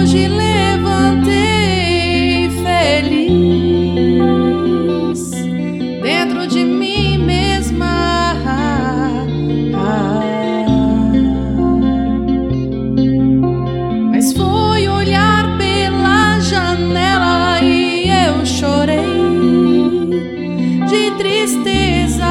hoje levantei feliz dentro de mim mesma. Mas foi olhar pela janela e eu chorei de tristeza.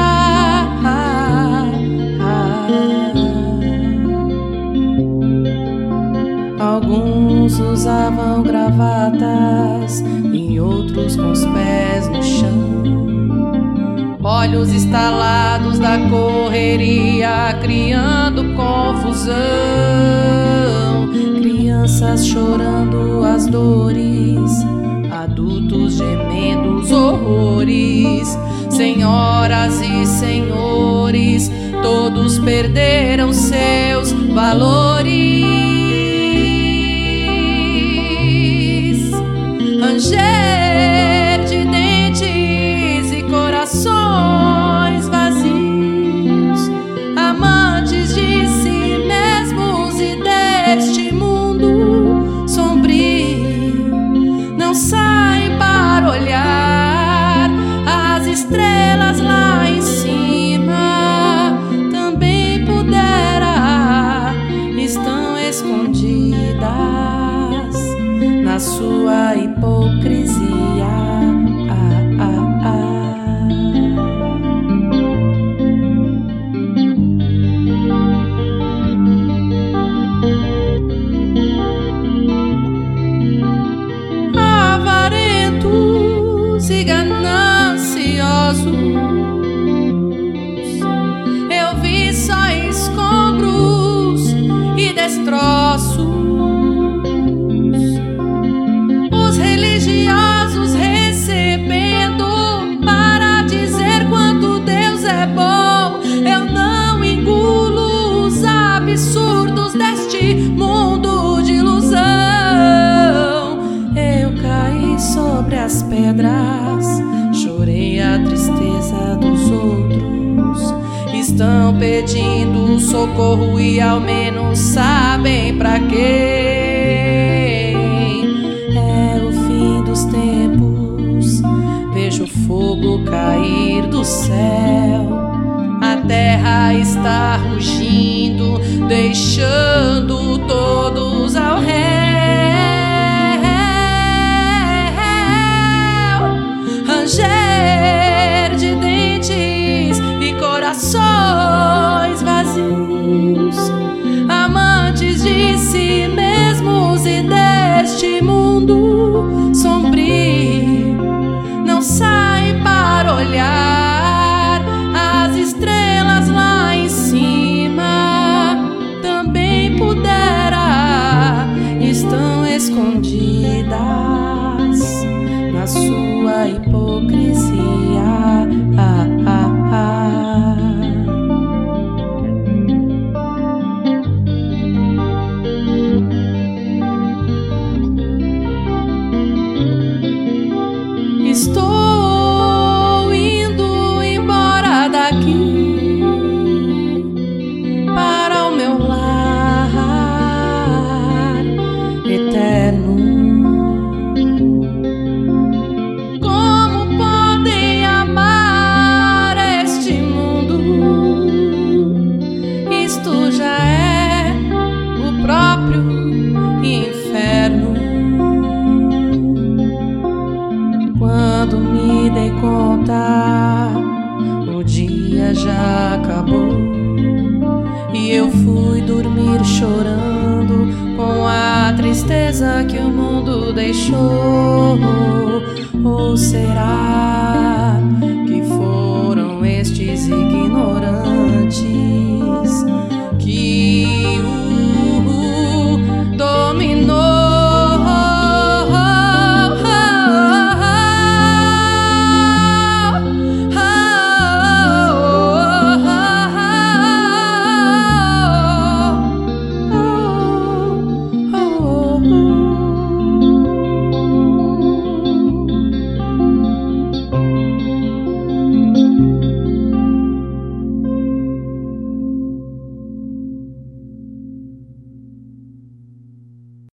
Alguns usavam gravatas e outros com os pés no chão, olhos estalados da correria, criando confusão. Crianças chorando as dores, adultos gemendo os horrores. Senhoras e senhores, todos perderam seus valores. Ranger de dentes e corações vazios, amantes de si mesmos e deste mundo sombrio, não saem para olhar as estrelas lá em cima. Também pudera, estão escondidas na sua hipocrisia. Avarentos e gananciosos, eu vi só escombros e destroços. Religiosos recebendo para dizer quanto Deus é bom. Eu não engulo os absurdos deste mundo de ilusão. Eu caí sobre as pedras, chorei a tristeza dos outros. Estão pedindo socorro e ao menos sabem pra quê. Tempos, vejo fogo cair do céu, a terra está rugindo, deixando todos ao réu. Ranger de dentes e corações vazios, amantes de si mesmos e deste mundo sombrio, não sai para olhar as estrelas lá em cima. Também pudera, estão escondidas na sua hipocrisia. Estou indo embora daqui para o meu lar eterno. Como podem amar este mundo? Isto já é o próprio inferno. Quando me dei conta, o dia já acabou e eu fui dormir chorando com a tristeza que o mundo deixou. Ou será que foram estes ignorantes que